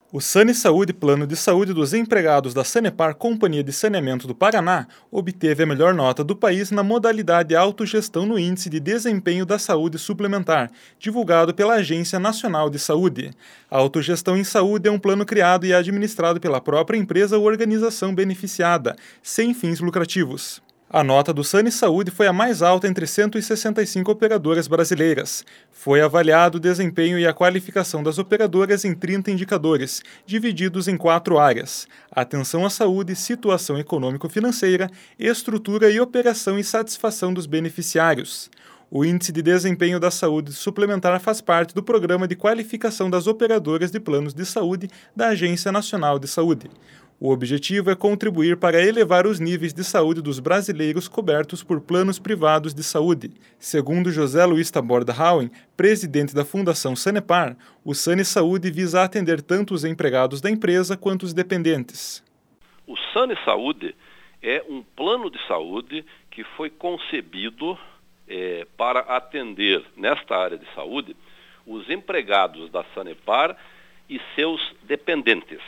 O Sane Saúde, Plano de Saúde dos Empregados da Sanepar Companhia de Saneamento do Paraná, obteve a melhor nota do país na modalidade autogestão no Índice de Desempenho da Saúde Suplementar, divulgado pela Agência Nacional de Saúde. A autogestão em saúde é um plano criado e administrado pela própria empresa ou organização beneficiada, sem fins lucrativos. A nota do Sane Saúde foi a mais alta entre 165 operadoras brasileiras. Foi avaliado o desempenho e a qualificação das operadoras em 30 indicadores, divididos em 4 áreas: atenção à saúde, situação econômico-financeira, estrutura e operação e satisfação dos beneficiários. O Índice de Desempenho da Saúde Suplementar faz parte do Programa de Qualificação das Operadoras de Planos de Saúde da Agência Nacional de Saúde. O objetivo é contribuir para elevar os níveis de saúde dos brasileiros cobertos por planos privados de saúde. Segundo José Luiz Taborda Hauen, presidente da Fundação Sanepar, o Sane Saúde visa atender tanto os empregados da empresa quanto os dependentes. O Sane Saúde é um plano de saúde que foi concebido para atender, nesta área de saúde, os empregados da Sanepar e seus dependentes.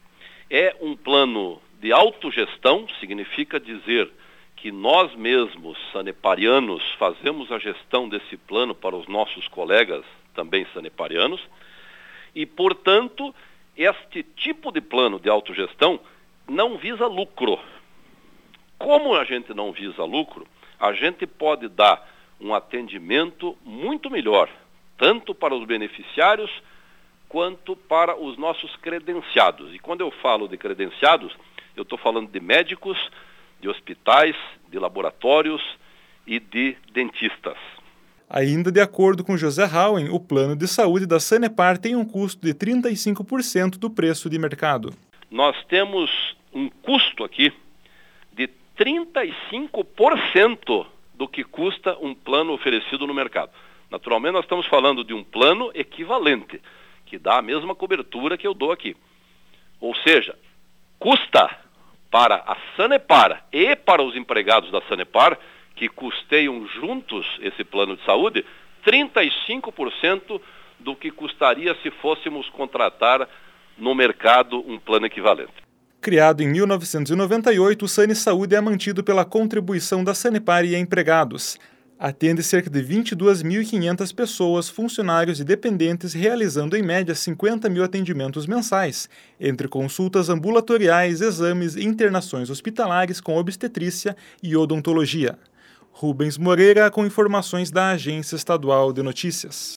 É um plano de autogestão, significa dizer que nós mesmos, saneparianos, fazemos a gestão desse plano para os nossos colegas, também saneparianos, e, portanto, este tipo de plano de autogestão não visa lucro. Como a gente não visa lucro, a gente pode dar um atendimento muito melhor, tanto para os beneficiários quanto para os nossos credenciados. E quando eu falo de credenciados, eu estou falando de médicos, de hospitais, de laboratórios e de dentistas. Ainda de acordo com José Hauen, o plano de saúde da Sanepar tem um custo de 35% do preço de mercado. Nós temos um custo aqui de 35% do que custa um plano oferecido no mercado. Naturalmente, nós estamos falando de um plano equivalente, que dá a mesma cobertura que eu dou aqui. Ou seja, custa para a Sanepar e para os empregados da Sanepar, que custeiam juntos esse plano de saúde, 35% do que custaria se fôssemos contratar no mercado um plano equivalente. Criado em 1998, o Sane Saúde é mantido pela contribuição da Sanepar e empregados. Atende cerca de 22.500 pessoas, funcionários e dependentes, realizando em média 50 mil atendimentos mensais, entre consultas ambulatoriais, exames e internações hospitalares com obstetrícia e odontologia. Rubens Moreira com informações da Agência Estadual de Notícias.